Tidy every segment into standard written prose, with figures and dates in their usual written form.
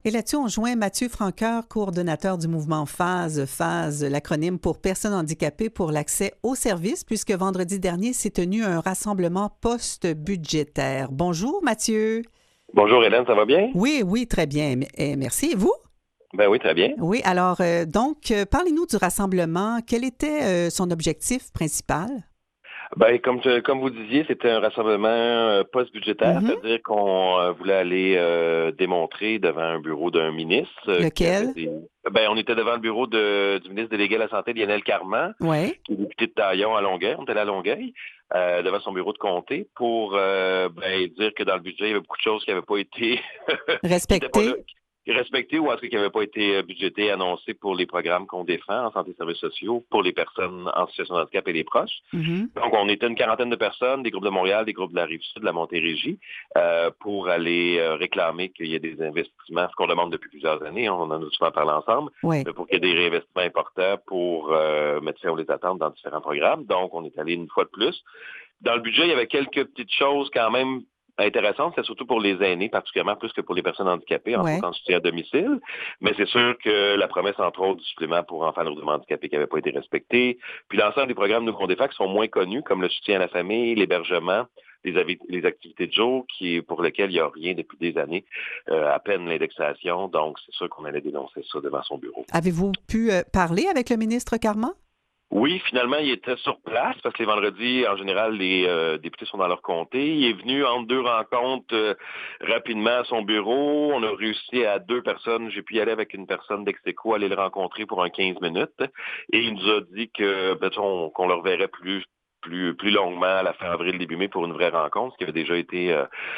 Et là-dessus, on joint Mathieu Franqueur, coordonnateur du mouvement PHASE, l'acronyme pour Personnes handicapées pour l'accès aux services, puisque vendredi dernier s'est tenu un rassemblement post-budgétaire. Bonjour Mathieu. Bonjour Hélène, ça va bien? Oui, très bien. Merci. Et vous? Ben oui, très bien. Oui, alors, parlez-nous du rassemblement. Quel était son objectif principal? Ben comme vous disiez, c'était un rassemblement post-budgétaire, Mhm. c'est-à-dire qu'on voulait aller démontrer devant un bureau d'un ministre qui avait Lequel? des... Ben, on était devant le bureau du ministre délégué à la Santé, Lionel Carman, Oui. qui est député de Taillon à Longueuil. On était allé à Longueuil, devant son bureau de comté, pour dire que dans le budget, il y avait beaucoup de choses qui n'avaient pas été qui n'étaient pas là, Respecté? respectées ou en tout cas qui n'avaient pas été budgétées, annoncées pour les programmes qu'on défend en santé et services sociaux pour les personnes en situation de handicap et les proches. Mhm. Donc, on était une quarantaine de personnes, des groupes de Montréal, des groupes de la Rive-Sud, de la Montérégie, pour aller réclamer qu'il y ait des investissements, ce qu'on demande depuis plusieurs années, on en a souvent parlé ensemble, Oui. mais pour qu'il y ait des réinvestissements importants pour mettre fin aux attentes dans différents programmes. Donc, on est allé une fois de plus. Dans le budget, il y avait quelques petites choses quand même intéressantes, c'est surtout pour les aînés, particulièrement plus que pour les personnes handicapées, entre Oui. autres en soutien à domicile. Mais c'est sûr que la promesse, entre autres, du supplément pour enfants lourdement handicapés qui n'avait pas été respectée. Puis l'ensemble des programmes nous qu'on défend qui sont moins connus, comme le soutien à la famille, l'hébergement, les activités de jour, pour lesquelles il n'y a rien depuis des années, à peine l'indexation. Donc, c'est sûr qu'on allait dénoncer ça devant son bureau. Avez-vous pu parler avec le ministre Carman? Oui, finalement, il était sur place parce que les vendredis, en général, les députés sont dans leur comté. Il est venu entre deux rencontres rapidement à son bureau. On a réussi à deux personnes. J'ai pu y aller avec une personne d'Execo, aller le rencontrer pour un 15 minutes. Et il nous a dit que qu'on le reverrait plus longuement à la fin avril, début mai pour une vraie rencontre, ce qui avait déjà été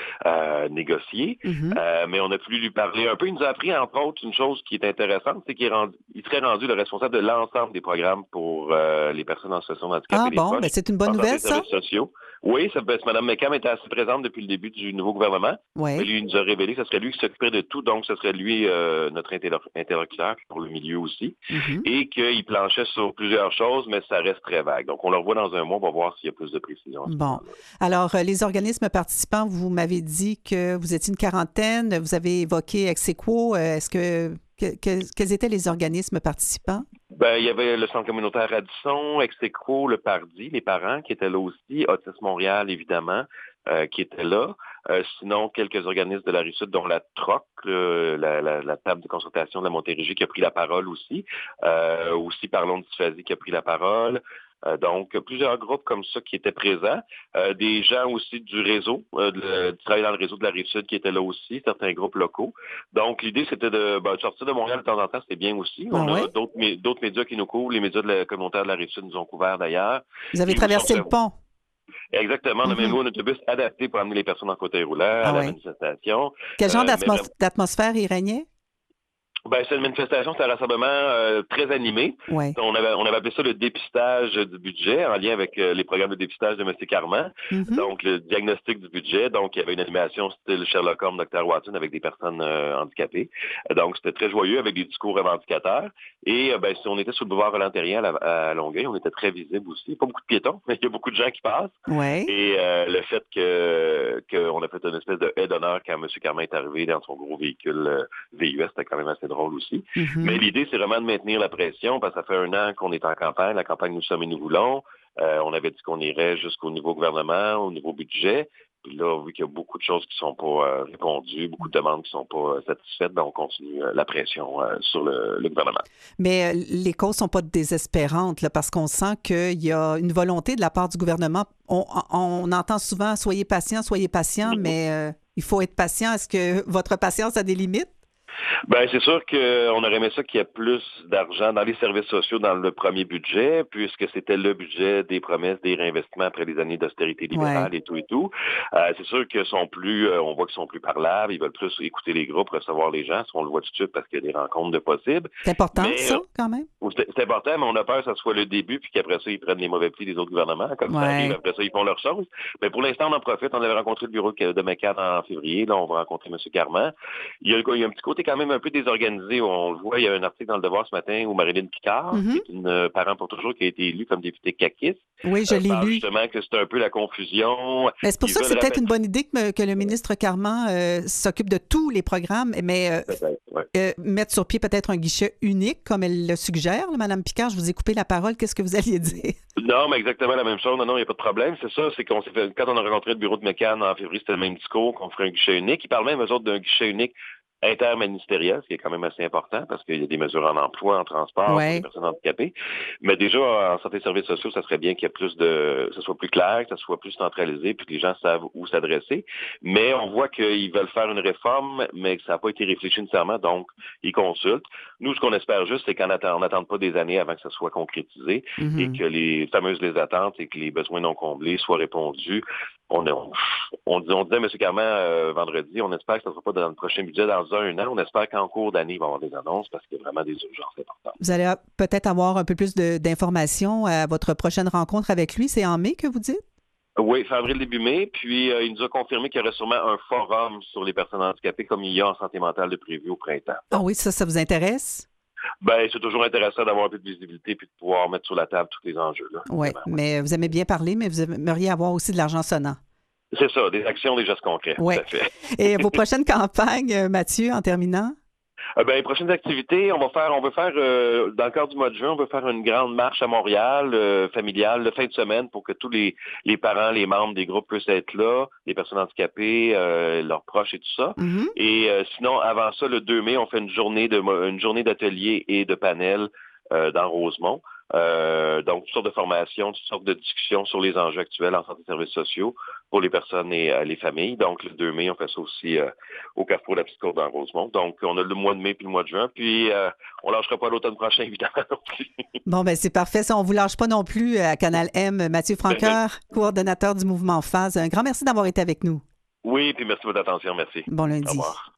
négocié. Mhm. Mais on a pu lui parler un peu. Il nous a appris, entre autres, une chose qui est intéressante, c'est il serait rendu le responsable de l'ensemble des programmes pour les personnes en situation de handicap Ah et les bon, proches ben c'est une bonne en santé nouvelle, et ça? services sociaux. Oui, Mme McCann était assez présente depuis le début du nouveau gouvernement, mais Oui. lui il nous a révélé que ce serait lui qui s'occuperait de tout, donc ce serait lui notre interlocuteur pour le milieu aussi, Mhm. et qu'il planchait sur plusieurs choses, mais ça reste très vague. Donc on le revoit dans un mois, on va voir s'il y a plus de précision à ce Bon. moment-là. Alors, les organismes participants, vous m'avez dit que vous étiez une quarantaine, vous avez évoqué Exequo. Quels étaient les organismes participants? Ben, il y avait le Centre communautaire Radisson, Execo, le Pardi, les parents qui étaient là aussi, Autisme Montréal, évidemment, qui étaient là. Sinon, quelques organismes de la Rive-Sud, dont la TROC, la table de consultation de la Montérégie, qui a pris la parole aussi. Aussi, Parlons de dysphasie, qui a pris la parole. Donc, plusieurs groupes comme ça qui étaient présents. Des gens aussi du réseau, du travail dans le réseau de la Rive-Sud qui étaient là aussi, certains groupes locaux. Donc, l'idée, c'était de sortir de Montréal de temps en temps, c'était bien aussi. Ah On a ouais? d'autres médias qui nous couvrent. Les médias de la communautaire de la Rive-Sud nous ont couverts d'ailleurs. Vous avez Et aussi, traversé le pont. exactement, on a même Mhm. loué un autobus adapté pour amener les personnes en fauteuil roulant à Ah la ouais. manifestation. Quel genre Mais vraiment, d'atmosphère y régnait? c'est une manifestation, c'est un rassemblement très animé. Oui. On avait appelé ça le dépistage du budget en lien avec les programmes de dépistage de M. Carman. Mhm. Donc, le diagnostic du budget. Donc, il y avait une animation style Sherlock Holmes, Dr. Watson avec des personnes handicapées. Donc, c'était très joyeux avec des discours revendicateurs. Et si on était sur le boulevard Roland-Terrien à Longueuil, on était très visible aussi. Pas beaucoup de piétons, mais il y a beaucoup de gens qui passent. Oui. Et le fait qu'on a fait une espèce de haie d'honneur quand M. Carman est arrivé dans son gros véhicule VUS, c'était quand même assez drôle aussi. Mais Mhm. l'idée, c'est vraiment de maintenir la pression parce que ça fait un an qu'on est en campagne. La campagne Nous sommes et nous voulons. On avait dit qu'on irait jusqu'au niveau gouvernement, au niveau budget. Puis là, vu qu'il y a beaucoup de choses qui ne sont pas répondues, beaucoup de demandes qui ne sont pas satisfaites, ben on continue la pression sur le gouvernement. Mais les causes sont pas désespérantes, là, parce qu'on sent qu'il y a une volonté de la part du gouvernement. On entend souvent soyez patient, mais il faut être patient. Est-ce que votre patience a des limites? Ben, c'est sûr qu'on aurait aimé ça qu'il y ait plus d'argent dans les services sociaux dans le premier budget, puisque c'était le budget des promesses, des réinvestissements après les années d'austérité Oui. libérale et tout et tout. C'est sûr qu'ils sont on voit qu'ils sont plus parlables, ils veulent plus écouter les groupes, recevoir les gens, on le voit tout de suite parce qu'il y a des rencontres de possibles. C'est important, Mais ça, quand même? c'est important, mais on a peur que ça soit le début, puis qu'après ça, ils prennent les mauvais plis des autres gouvernements. Comme ça arrive, Oui. après ça, ils font leur chose. Mais pour l'instant, on en profite. On avait rencontré le bureau de McCann en février. Là, on va rencontrer M. Carman. Il y a un petit côté quand même même un peu désorganisé. On le voit, il y a un article dans Le Devoir ce matin où Marilyn Picard, qui est une parent pour toujours, qui a été élue comme députée caquiste, Oui, je l'ai parle lu. justement que c'est un peu la confusion. Mais c'est pour Ils ça que c'est veulent peut-être une bonne idée que le ministre Carman s'occupe de tous les programmes, mais mettre sur pied peut-être un guichet unique, comme elle le suggère. Là, Mme Picard, je vous ai coupé la parole. Qu'est-ce que vous alliez dire? Non, mais exactement la même chose. Non, il n'y a pas de problème. C'est ça, c'est qu'on s'est fait, quand on a rencontré le bureau de McCann en février, c'était le même discours, qu'on ferait un guichet unique. Ils parlent même, eux autres, d'un guichet unique interministériel, ce qui est quand même assez important parce qu'il y a des mesures en emploi, en transport pour les personnes handicapées. Mais déjà, en santé et services sociaux, ça serait bien qu'il y ait que ce soit plus clair, que ça soit plus centralisé, puis que les gens savent où s'adresser. Mais on voit qu'ils veulent faire une réforme, mais que ça n'a pas été réfléchi nécessairement, donc ils consultent. Nous, ce qu'on espère juste, c'est qu'on n'attende pas des années avant que ça soit concrétisé et que les fameuses les attentes et que les besoins non comblés soient répondus. On disait, M. Carman, vendredi, on espère que ça ne sera pas dans le prochain budget dans un an. On espère qu'en cours d'année, il va y avoir des annonces parce qu'il y a vraiment des urgences importantes. Vous allez peut-être avoir un peu plus d'informations à votre prochaine rencontre avec lui. C'est en mai que vous dites? Oui, fin avril, début mai. Puis, il nous a confirmé qu'il y aurait sûrement un forum sur les personnes handicapées comme il y a en santé mentale de prévu au printemps. Ah oui, ça vous intéresse? Ben, c'est toujours intéressant d'avoir un peu de visibilité puis de pouvoir mettre sur la table tous les enjeux. Oui, mais vous aimez bien parler, mais vous aimeriez avoir aussi de l'argent sonnant. C'est ça, des actions, des gestes concrets. Oui. Tout à fait. Et vos prochaines campagnes, Mathieu, en terminant? Les prochaines activités, on veut faire, dans le cadre du mois de juin, on veut faire une grande marche à Montréal, familiale, de fin de semaine, pour que tous les parents, les membres des groupes puissent être là, les personnes handicapées, leurs proches et tout ça. Mm-hmm. Et sinon, avant ça, le 2 mai, on fait une journée d'ateliers et de panels dans Rosemont. Donc, toutes sortes de formations, toutes sortes de discussions sur les enjeux actuels en santé et services sociaux pour les personnes et les familles. Donc, le 2 mai, on fait ça aussi au Carrefour de la Petite Côte dans Rosemont. Donc, on a le mois de mai puis le mois de juin. Puis, on ne lâchera pas l'automne prochain, évidemment, non plus. Bon, ben c'est parfait. Ça, on ne vous lâche pas non plus à Canal M. Mathieu Francoeur, coordonnateur du mouvement Phase. Un grand merci d'avoir été avec nous. Oui, puis merci de votre attention. Merci. Bon lundi. Au revoir.